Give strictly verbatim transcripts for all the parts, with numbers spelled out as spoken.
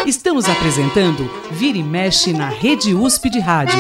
Estamos apresentando Vira e Mexe na Rede U S P de Rádio.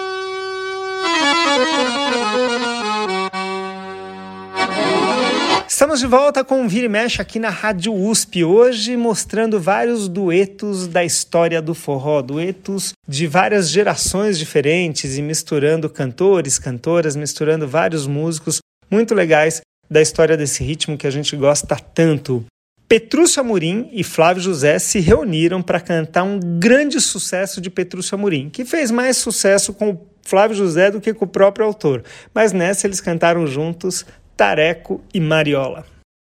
Estamos de volta com o Vira e Mexe aqui na Rádio U S P, hoje mostrando vários duetos da história do forró, duetos de várias gerações diferentes e misturando cantores, cantoras, misturando vários músicos muito legais da história desse ritmo que a gente gosta tanto. Petrúcio Amorim e Flávio José se reuniram para cantar um grande sucesso de Petrúcio Amorim, que fez mais sucesso com o Flávio José do que com o próprio autor, mas nessa eles cantaram juntos Tareco e Mariola.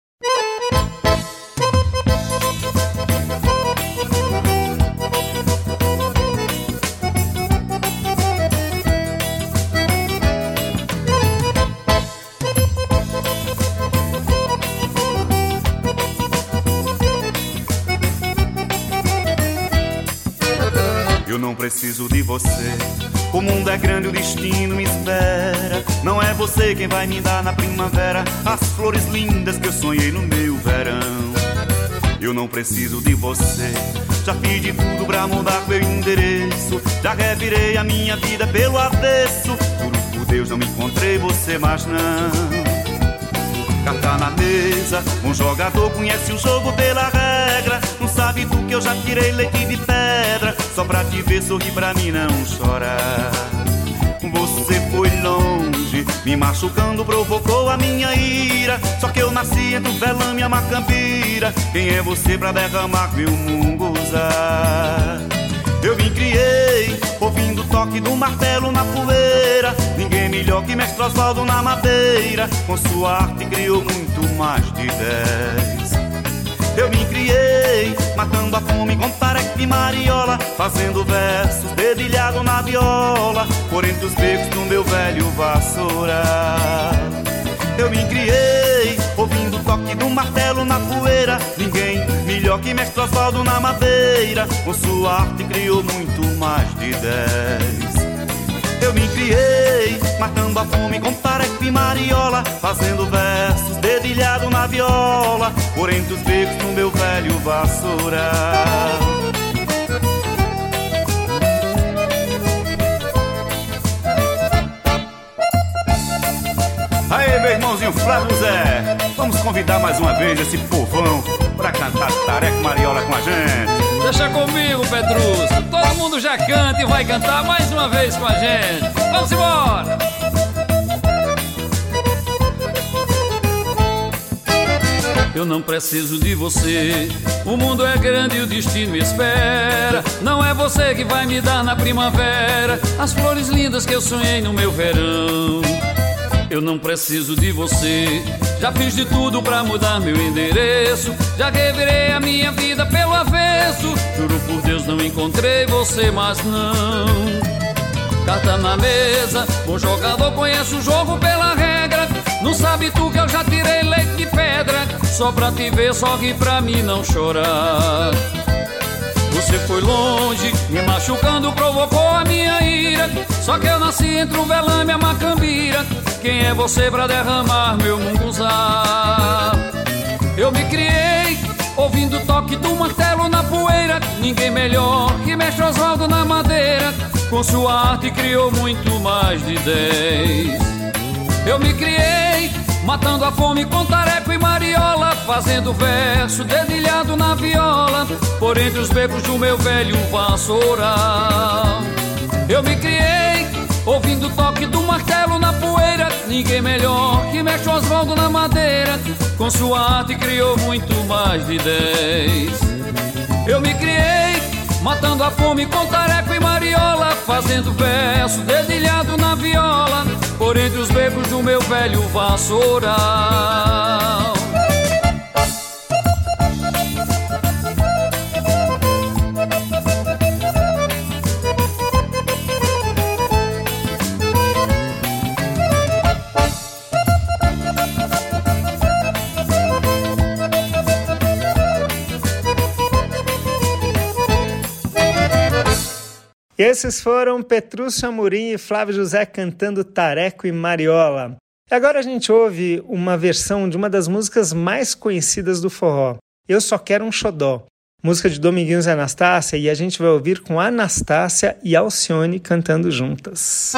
Eu não preciso de você, o mundo é grande, o destino me espera. Não é você quem vai me dar na primavera as flores lindas que eu sonhei no meu verão. Eu não preciso de você, já fiz de tudo pra mudar meu endereço. Já revirei a minha vida pelo avesso. Juro por Deus não encontrei você, mas não. Carta na mesa, um jogador conhece o jogo pela regra. Não sabe do que eu já tirei leite de pedra. Só pra te ver sorrir pra mim não chorar. Você foi longe, me machucando, provocou a minha ira. Só que eu nasci entre o velame e a macambira. Quem é você pra derramar meu munguzá? Eu me criei, ouvindo o toque do martelo na poeira. Ninguém melhor que Mestre Osvaldo na madeira. Com sua arte criou muito mais de dez. Eu me criei, matando a fome com tareco e mariola, fazendo versos dedilhado na viola, por entre os becos do meu velho vassoural. Eu me criei, ouvindo o toque do martelo na poeira. Ninguém melhor que Mestre Osvaldo na madeira. Com sua arte criou muito mais de dez. Eu me criei, matando a fome com tareco e mariola, fazendo versos dedilhado na viola, por entre os becos do meu velho vassoural. Aê, meu irmãozinho Flávio José, vamos convidar mais uma vez esse povão pra cantar Tareco e Mariola com a gente. Deixa comigo, Petrúcio, todo mundo já canta e vai cantar mais uma vez com a gente. Vamos embora! Eu não preciso de você, o mundo é grande e o destino me espera. Não é você que vai me dar na primavera as flores lindas que eu sonhei no meu verão. Eu não preciso de você, já fiz de tudo pra mudar meu endereço. Já revirei a minha vida pelo avesso. Juro por Deus não encontrei você, mas não. Carta na mesa, bom jogador conhece o jogo pela regra. Não sabe tu que eu já tirei leite de pedra. Só pra te ver, sorri pra mim não chorar. Você foi longe, me machucando, provocou a minha ira. Só que eu nasci entre o velame e a macambira. Quem é você pra derramar meu munguzá? Eu me criei, ouvindo o toque do martelo na poeira. Ninguém melhor que Mestre Osvaldo na madeira. Com sua arte criou muito mais de dez. Eu me criei, matando a fome com tareco e mariola, fazendo verso dedilhado na viola, por entre os becos do meu velho vassoural. Eu me criei, ouvindo o toque do martelo na poeira. Ninguém melhor que Mestre Osvaldo na madeira. Com sua arte criou muito mais de dez. Eu me criei, matando a fome com tareco e mariola, fazendo verso dedilhado na viola, por entre os becos do meu velho vassoural. Esses foram Petrúcio Amorim e Flávio José cantando Tareco e Mariola. E agora a gente ouve uma versão de uma das músicas mais conhecidas do forró, Eu Só Quero um Xodó, música de Dominguinhos e Anastácia, e a gente vai ouvir com Anastácia e Alcione cantando juntas.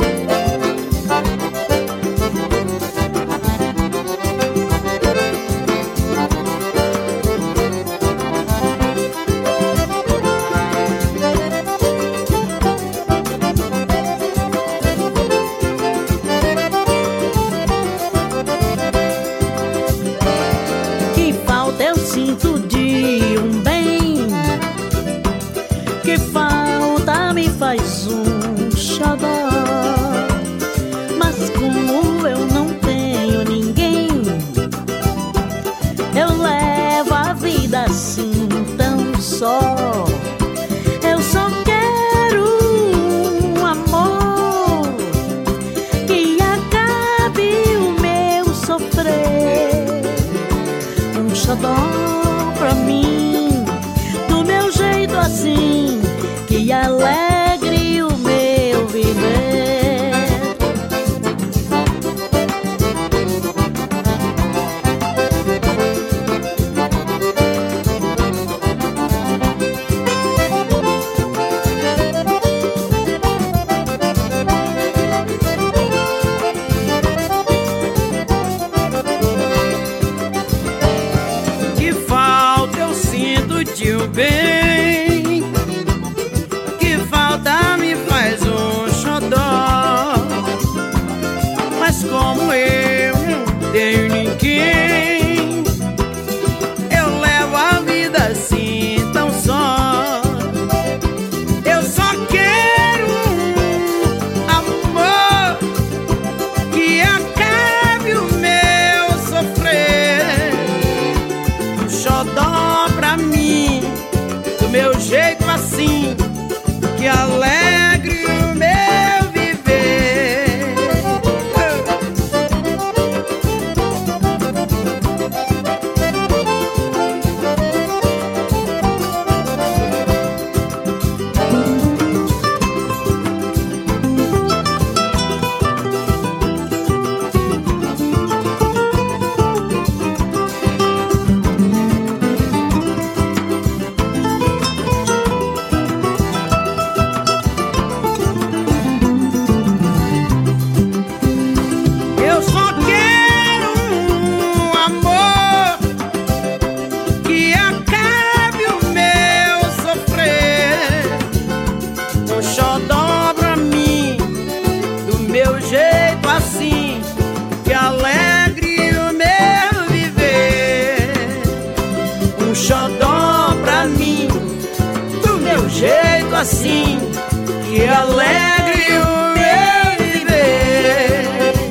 Eu só quero um amor que acabe o meu sofrer, um xodó pra mim, do meu jeito assim, que alegre o meu viver. Bem, que falta me faz um xodó, mas como eu não tenho ninguém, eu levo a vida assim tão só. Eu só quero um amor que acabe o meu sofrer, um xodó pra mim, meu jeito assim, que alegre o meu viver. Jeito assim, que alegre o meu viver.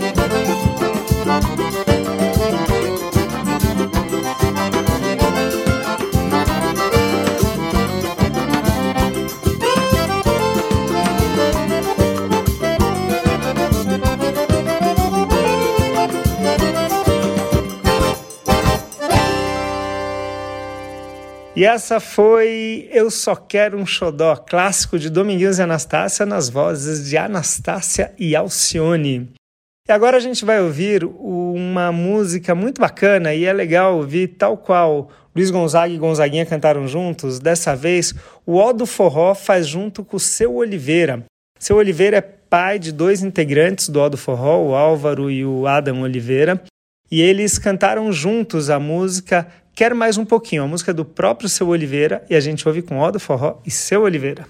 E essa foi Eu Só Quero um Xodó, clássico de Dominguinhos e Anastácia, nas vozes de Anastácia e Alcione. E agora a gente vai ouvir uma música muito bacana, e é legal ouvir tal qual Luiz Gonzaga e Gonzaguinha cantaram juntos. Dessa vez, o Ó do Forró faz junto com o Seu Oliveira. Seu Oliveira é pai de dois integrantes do Ó do Forró, o Álvaro e o Adam Oliveira, e eles cantaram juntos a música Quero Mais Um Pouquinho, a música do próprio Seu Oliveira, e a gente ouve com Ó do Forró e Seu Oliveira.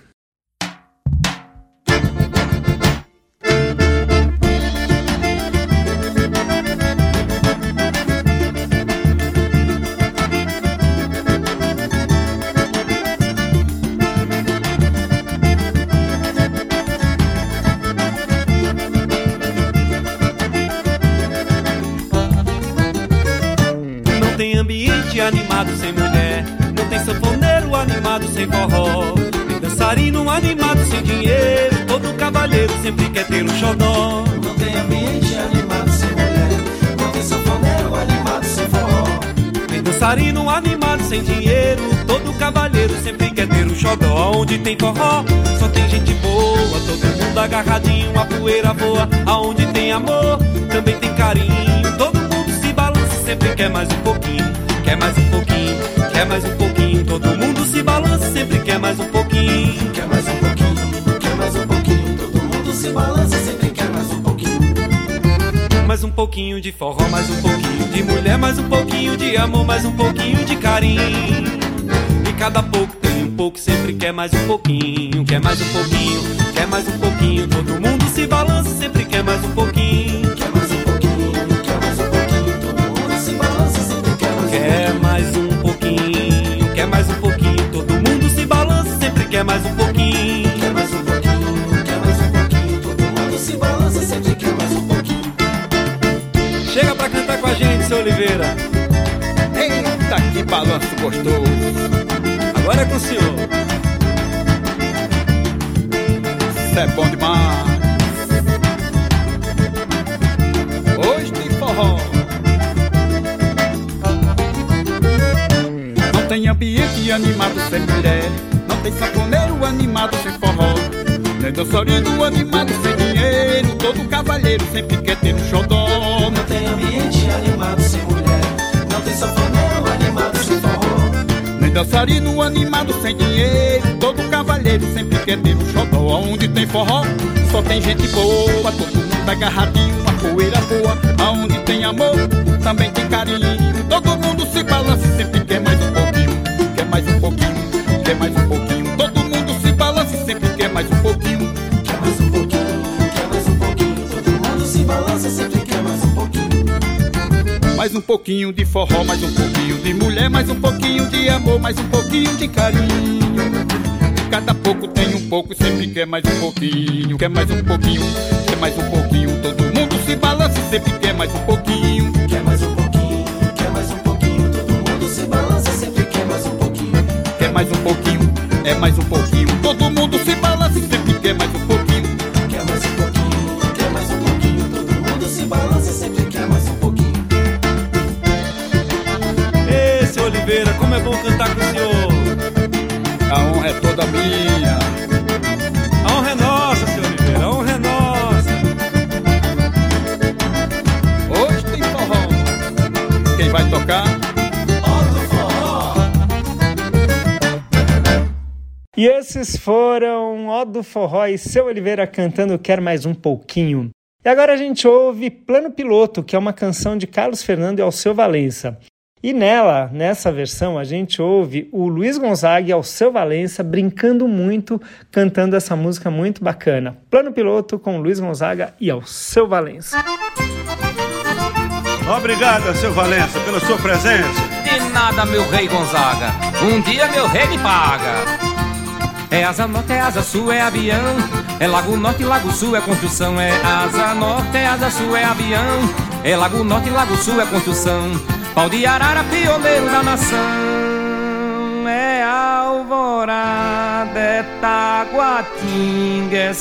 Animado sem mulher, não tem sanfoneiro animado sem forró, tem dançarino animado sem dinheiro, todo cavalheiro sempre quer ter um xodó. Não tem ambiente animado sem mulher, não tem sanfoneiro animado sem forró, tem dançarino animado sem dinheiro, todo cavalheiro sempre quer ter um xodó. Onde tem forró, só tem gente boa, todo mundo agarradinho, a poeira voa. Aonde tem amor, também tem carinho, todo mundo se balança, sempre quer mais um pouquinho. Quer mais um pouquinho, quer mais um pouquinho. pouquinho. Todo mundo se balança, sempre quer mais um pouquinho. Quer mais um pouquinho, quer mais um pouquinho. Todo mundo se balança, sempre quer mais um pouquinho. Mais um pouquinho de forró, mais um pouquinho de mulher, mais um pouquinho de amor, mais um pouquinho de carinho. E cada pouco tem um pouco, sempre quer mais um pouquinho. Quer mais um pouquinho, quer mais um pouquinho. Todo mundo se balança, sempre quer mais um pouquinho. Quer mais um pouquinho, quer mais um pouquinho. Todo mundo se balança, sempre quer mais um pouquinho. Quer mais um pouquinho, quer mais um pouquinho. Todo mundo se balança, sempre quer mais um pouquinho. Quer mais um pouquinho, quer mais um pouquinho. Todo mundo se balança, sempre quer mais um pouquinho. Chega pra cantar com a gente, seu Oliveira. Eita, que balanço gostoso. Agora é com o senhor. Isso é bom demais. Hoje tem forró. Não tem ambiente animado sem mulher. Não tem sanfoneiro animado sem forró. Nem dançarino animado sem dinheiro. Todo cavalheiro sempre quer ter um xodó. Não tem ambiente animado sem mulher. Não tem sanfoneiro animado sem forró. Nem dançarino animado sem dinheiro. Todo cavalheiro sempre quer ter um xodó. Onde tem forró, só tem gente boa. Todo mundo agarradinho, a poeira boa. Aonde tem amor, também tem carinho. Todo mundo se balança e sempre quer mais um pouquinho. Quer mais um pouquinho, quer mais um pouquinho. Todo mundo se balança e sempre quer mais um pouquinho. Quer mais um pouquinho, quer mais um pouquinho. Todo mundo se balança, sempre quer mais um pouquinho. Mais um pouquinho de forró, mais um pouquinho de mulher, mais um pouquinho de amor, mais um pouquinho de carinho. Cada pouco tem um pouco, sempre quer mais um pouquinho. Quer mais um pouquinho, quer mais um pouquinho. Todo mundo se balança e sempre quer mais um pouquinho. Quer mais um pouquinho, quer mais um pouquinho. Todo mundo se balança, sempre quer mais um pouquinho. Quer mais um pouquinho, é mais um pouquinho. Todo mundo se balança e sempre quer mais um pouquinho. Quer mais um pouquinho, quer mais um pouquinho. Todo mundo se balança, sempre quer mais um pouquinho. Ei, seu Oliveira, como é bom cantar com o senhor. A honra é toda minha. A honra é nossa, seu Oliveira, a honra é nossa. Hoje tem forró. Quem vai tocar? E esses foram Ó do Forró e Seu Oliveira cantando Quer Mais Um Pouquinho. E agora a gente ouve Plano Piloto, que é uma canção de Carlos Fernando e Alceu Valença. E nela, nessa versão, a gente ouve o Luiz Gonzaga e Alceu Valença brincando muito, cantando essa música muito bacana. Plano Piloto com Luiz Gonzaga e Alceu Valença. Obrigado, Alceu Valença, pela sua presença. De nada, meu rei Gonzaga. Um dia meu rei me paga. É asa norte, é asa sul, é avião. É lago norte, lago sul, é construção. É asa norte, é asa sul, é avião. É lago norte, lago sul, é construção. Pau de arara, pioneiro da nação. É alvorada, é taguatinga, é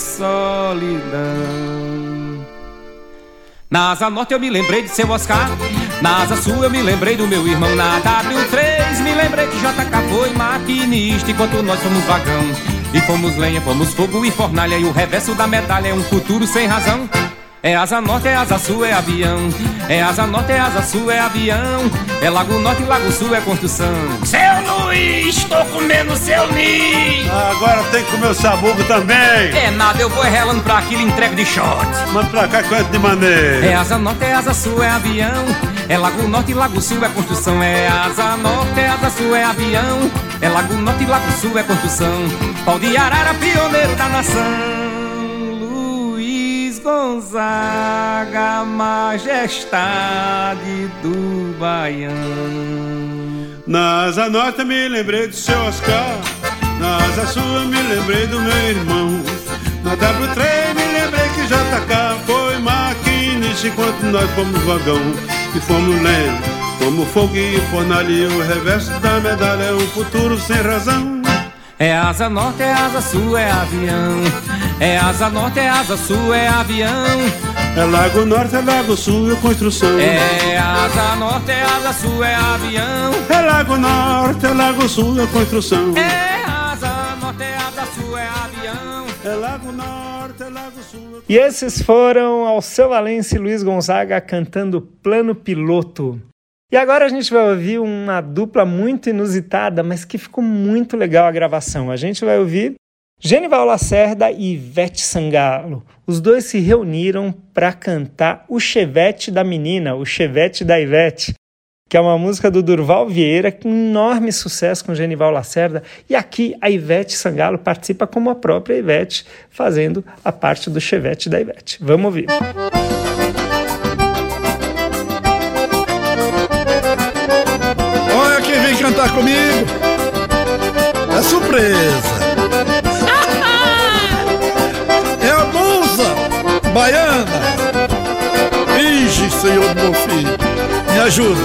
solidão. Na asa norte eu me lembrei de seu Oscar. Na asa sul eu me lembrei do meu irmão. Na dáblio três me lembrei que J K foi maquinista enquanto nós fomos vagão. E fomos lenha, fomos fogo e fornalha. E o reverso da medalha é um futuro sem razão. É asa norte, é asa sul, é avião. É asa norte, é asa sul, é avião. É lago norte, lago sul, é construção. Seu Luiz, tô comendo seu ninho. Agora tem que comer o sabugo também. É nada, eu vou relando pra aquilo, entrego de short. Manda pra cá que eu entro de maneira. É asa norte, é asa sul, é avião. É lago norte, lago sul, é construção. É asa norte, é asa sul, é avião. É lago norte, lago sul, é construção. Pau de arara, pioneiro da nação. Gonzaga, majestade do Baião. Na asa norte eu me lembrei do seu Oscar. Na asa sul eu me lembrei do meu irmão. Na dáblio três me lembrei que J K foi maquinista enquanto nós fomos vagão. E fomos lendo, fomos fogo e fornalha. E o reverso da medalha é um futuro sem razão. É asa norte, é asa sul, é avião. É asa norte, é asa sul, é avião. É lago norte, é lago sul, é construção. É asa norte, é asa sul, é avião. É lago norte, é lago sul, é construção. É asa norte, é asa sul, é avião. É lago norte, é lago sul. E esses foram Alceu Valença e Luiz Gonzaga cantando Plano Piloto. E agora a gente vai ouvir uma dupla muito inusitada, mas que ficou muito legal a gravação. A gente vai ouvir Genival Lacerda e Ivete Sangalo. Os dois se reuniram para cantar O Chevette da Menina, O Chevette da Ivete, que é uma música do Durval Vieira, com enorme sucesso com Genival Lacerda. E aqui a Ivete Sangalo participa como a própria Ivete, fazendo a parte do Chevette da Ivete. Vamos ouvir. Olha quem vem cantar comigo. É surpresa. É a musa baiana. Ixi, senhor do meu filho, me ajuda.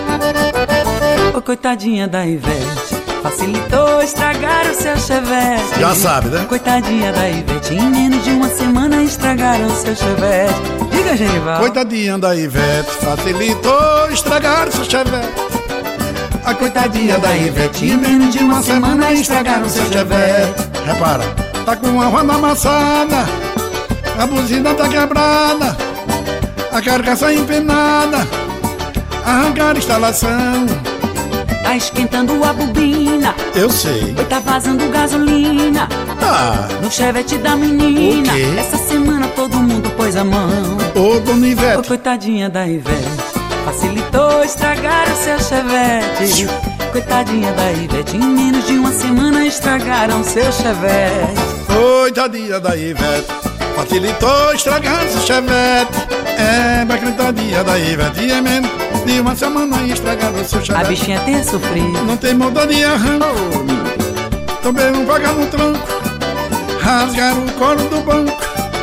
Ô, coitadinha da Ivete, facilitou estragar o seu Chevette. Já sabe, né? Coitadinha da Ivete, em menos de uma semana estragaram o seu Chevette. Diga, Genival. Coitadinha da Ivete, facilitou estragar o seu Chevette. A coitadinha da Ivete, em menos de uma semana estragaram o seu Chevette. Repara, tá com a roda amassada, a buzina tá quebrada, a carcaça empenada, arrancar a instalação. Tá esquentando a bobina, eu sei. Oi, tá vazando gasolina, ah, no Chevette da menina. O quê? Essa semana todo mundo pôs a mão. Ô, dona Ivete. Ô, coitadinha da Ivete, facilitou estragar o seu Chevette. Coitadinha da Ivete, em menos de uma semana estragaram seu Chevette. Coitadinha da Ivete, facilitou estragar seu Chevette. É, mas coitadinha da Ivete, em menos de uma semana estragaram seu Chevette. A bichinha tem sofrido, não tem moda de arranco. Também não paga no tranco, rasgaram o colo do banco.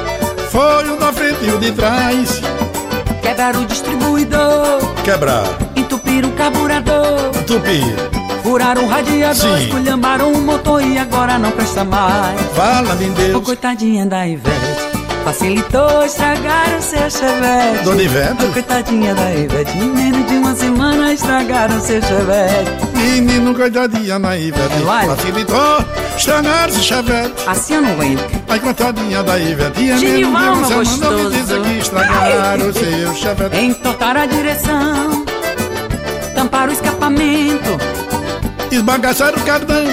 Foi o da frente e o de trás. Quebraram o distribuidor, quebrar, entupiram o carburador, entupir, furaram o radiador, sim, esculhambaram o motor e agora não presta mais. Fala de Deus. Ô, coitadinha da Ivete, facilitou estragar o seu Chevette. Dona Ivete. Ô, coitadinha da Ivete, em menos de uma semana estragaram seu Chevette. Menino, coitadinha da Ivete, é, facilitou estragar seu Chevette. Assim eu não aguento. Ai, coitadinha da Ivete, em menos de uma semana me diz que estragaram o seu Chevette. Entortaram a direção, tamparam o escapamento, esbagaçaram o cardão,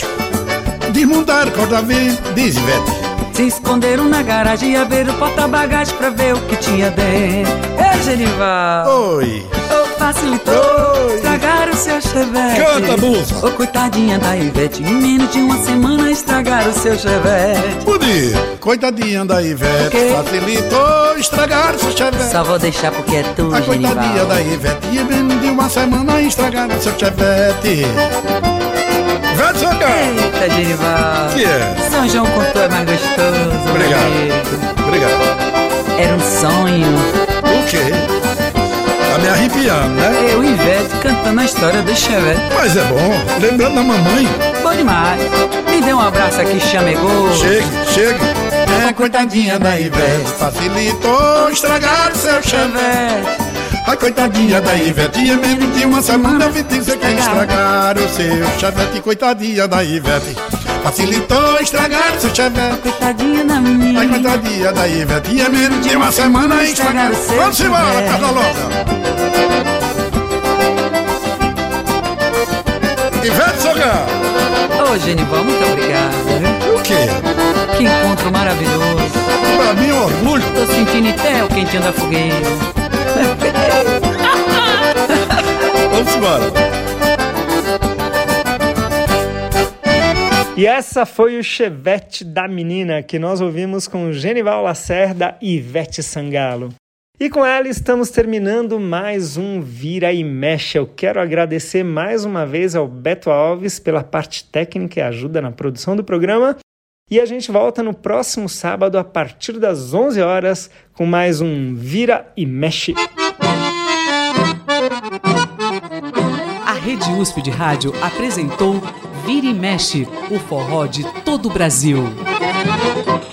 desmontaram o corta-vento. Diz, Ivete. Se esconderam na garagem e abriram o porta-bagagem pra ver o que tinha dentro. Ei, Genival. Oi. Oh, facilitou. Oi. Estragaram o seu Chevette. Canta, musa. Oh, coitadinha da Ivete, em menos de uma semana estragaram o seu Chevette. Podia. Coitadinha da Ivete, facilitou estragar o seu Chevette. Só vou deixar porque é tu, a Genival. Coitadinha da Ivete, em menos de uma semana estragaram o seu Chevette. Vai jogar! Eita, Genival. Que é? São João com tu é mais gostoso. Obrigado. Obrigado. Era um sonho. O quê? Tá me arrepiando, né? Eu e Ivete cantando a história do Chevette. Mas é bom, lembrando da mamãe. Bom demais. Me dê um abraço aqui, chamegou. Chegue, chegue. É, coitadinha da Ivete, facilitou estragar o seu Chevette. A coitadinha da Ivete, em menos de uma semana vi dizer que estragar o seu Chevette. Coitadinha da Ivete, facilitou estragar o seu Chevette. Coitadinha da menina. A coitadinha da Ivete, em menos de uma semana estragar o seu. Vamos embora, casa louca. Ivete Sogar. Ô, Genival, muito obrigado. O quê? Que encontro maravilhoso. Pra mim é um orgulho. Tô sentindo até o quentinho da fogueira. Vamos embora. E essa foi o Chevette da Menina, que nós ouvimos com Genival Lacerda e Ivete Sangalo. E com ela estamos terminando mais um Vira e Mexe. Eu quero agradecer mais uma vez ao Beto Alves pela parte técnica e ajuda na produção do programa. E a gente volta no próximo sábado a partir das onze horas com mais um Vira e Mexe. A Rede U S P de Rádio apresentou Vira e Mexe, o forró de todo o Brasil.